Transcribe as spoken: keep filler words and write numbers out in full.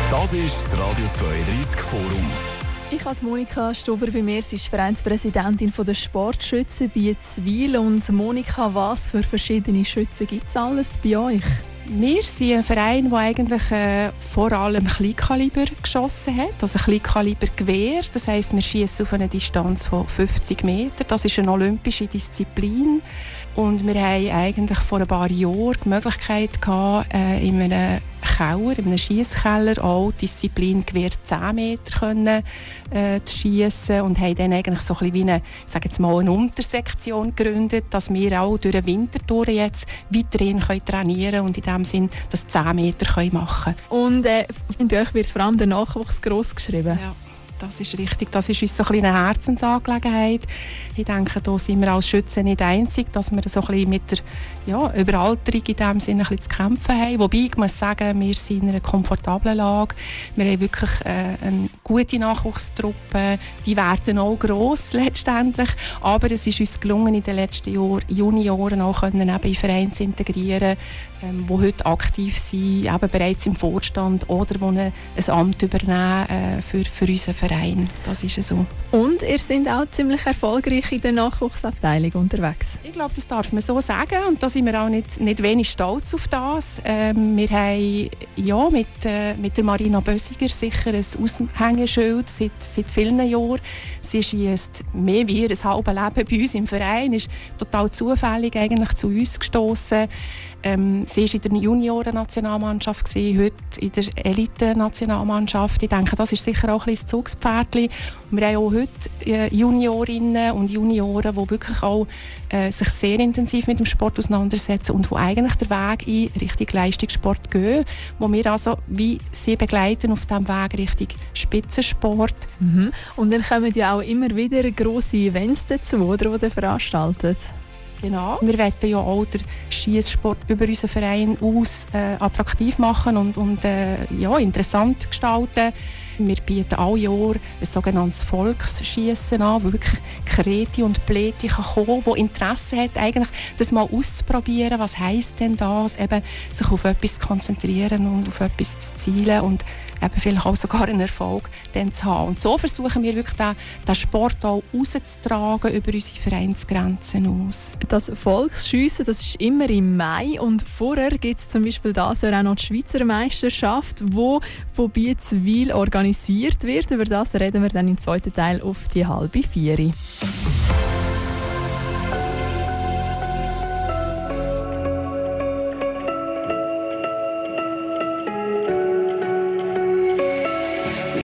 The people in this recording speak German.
Das ist das Radio zweiunddreißig Forum. Ich habe Monika Stover bei mir. Sie ist Vereinspräsidentin der Sportschützen Biezwil. Und Monika, was für verschiedene Schützen gibt es alles bei euch? Wir sind ein Verein, der eigentlich äh, vor allem Kleinkaliber geschossen hat, also Kleinkaliber-Gewehr. Das heisst, wir schießen auf eine Distanz von fünfzig Meter. Das ist eine olympische Disziplin. Und wir haben eigentlich vor ein paar Jahren die Möglichkeit gehabt, äh, in einem Keller, in einem Schiesskeller auch die Disziplin Gewehr zehn Meter können, äh, zu schiessen und haben dann eigentlich so ein bisschen wie eine, ich sage jetzt mal, eine Untersektion gegründet, dass wir auch durch den Winter durch jetzt weiterhin können trainieren und in dem Sinn das zehn Meter können machen können. Und äh, bei euch wird vor allem der Nachwuchs gross geschrieben? Ja. Das ist richtig. Das ist uns so ein eine Herzensangelegenheit. Ich denke, da sind wir als Schützen nicht einzig, dass wir so ein bisschen mit der ja, Überalterung in dem Sinne ein bisschen zu kämpfen haben. Wobei, ich muss sagen, wir sind in einer komfortablen Lage. Wir haben wirklich äh, eine gute Nachwuchstruppe. Die werden auch gross letztendlich. Aber es ist uns gelungen, in den letzten Jahren Junioren auch können, eben in Vereine zu integrieren, ähm, die heute aktiv sind, eben bereits im Vorstand oder die ein, ein Amt übernehmen äh, für, für unseren Verein. Das ist so. Und ihr seid auch ziemlich erfolgreich in der Nachwuchsabteilung unterwegs? Ich glaube, das darf man so sagen. Und da sind wir auch nicht, nicht wenig stolz auf das. Ähm, wir haben ja, mit, äh, mit der Marina Bösiger sicher ein Aushängeschild seit, seit vielen Jahren. Sie schießt mehr wie ein halbes Leben bei uns im Verein, ist total zufällig eigentlich zu uns gestoßen. Ähm, sie war in der Junioren-Nationalmannschaft, heute in der Elite-Nationalmannschaft. Ich denke, das ist sicher auch ein bisschen das Zugspferdchen. Wir haben auch heute äh, Juniorinnen und Junioren, die wirklich auch äh, sich sehr intensiv mit dem Sport auseinandersetzen und die eigentlich den Weg in Richtung Leistungssport gehen, wo wir also wie sie begleiten auf diesem Weg Richtung Spitzensport. Mhm. Und dann kommen ja auch immer wieder grosse Events dazu, oder, die ihr veranstaltet. Genau. Wir wollen ja auch den Schiesssport über unseren Verein aus äh, attraktiv machen und, und äh, ja, interessant gestalten. Wir bieten alle Jahr ein sogenanntes Volksschiessen an, wo wirklich Kreti und Pleti kommen, die Interesse hat, eigentlich das mal auszuprobieren. Was heisst denn das? Eben, sich auf etwas zu konzentrieren und auf etwas zu zielen und eben vielleicht auch sogar einen Erfolg dann zu haben. Und so versuchen wir wirklich den, den Sport auch rauszutragen über unsere Vereinsgrenzen aus. Das Volksschiessen, das ist immer im Mai und vorher gibt es zum Beispiel das Jahr auch noch die Schweizer Meisterschaft, die von Biezwil organisiert wird. Über das reden wir dann im zweiten Teil auf die halbe Vieri.